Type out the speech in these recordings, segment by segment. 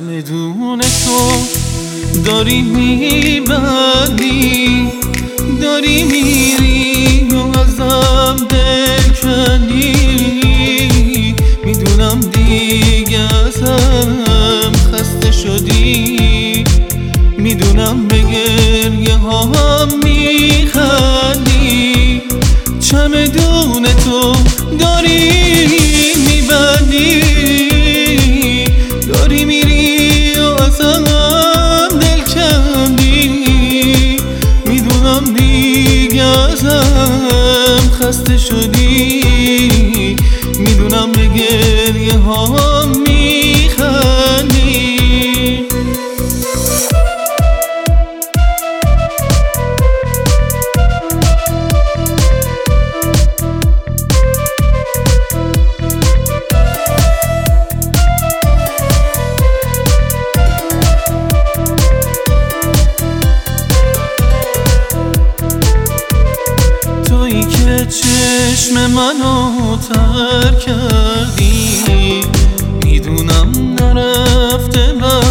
چمدون تو داری میبندی، داری میری و ازم دل کنی. میدونم دیگه ازم خسته شدی، میدونم به گریه هام میخندی. چمدون تو داری میبندی، داری میری و ازم دل کندی. میدونم دیگه ازم خسته شدی، میدونم به گریه هام میخندی. چشم منو تر کردی، میدونم نرفته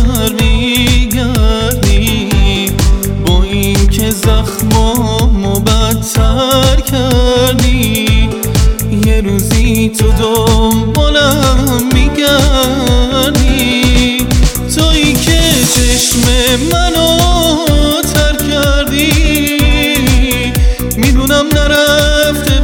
برمیگردی. با این که زخمامو بدتر کردی، یه روزی تو دنبالم میگردی. تویی که چشم منو تر کردی، میدونم نرفته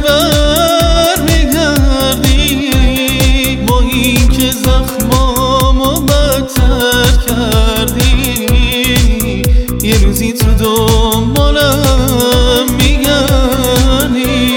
برمیگردی. با این که زخمامو بدتر کردی، یه روزی تو دنبالم میگردی.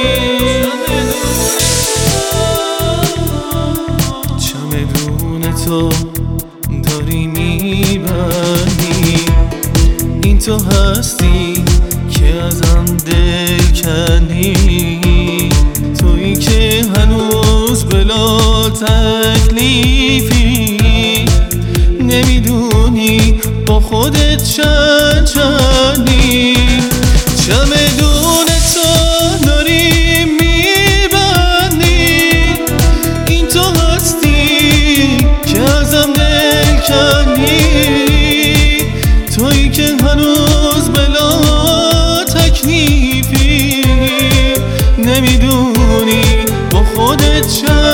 چمدون تو داری میبندی، این تو هستی که ازم دل کندی. تویی که هنوز بلا تکلیفی، نمیدونی با خودت چندی. چمدون تو داری میبندی، این تو هستی که ازم دل کندی. تویی که هنوز بلا تکلیفی، نمیدونی با خودت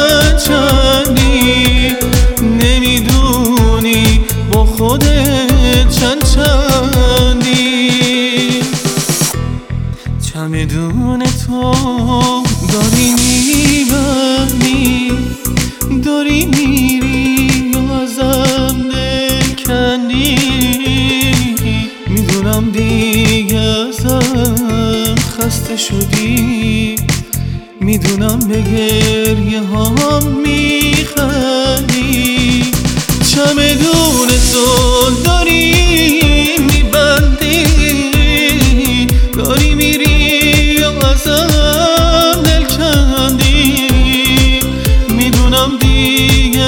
چندی. نمیدونی با خودت چندی. چمدون تو داری میبندی، داری میری و ازم دل کندی. میدونم دیگه ازم خسته شدی، میدونم به گریه هام میخندی. چمدون تو داری میبندی، داری میری و ازم دل کندی. میدونم دیگه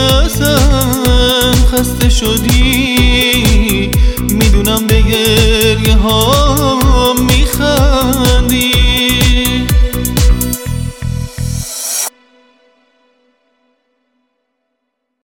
ازم خسته شدی، میدونم به گریه هام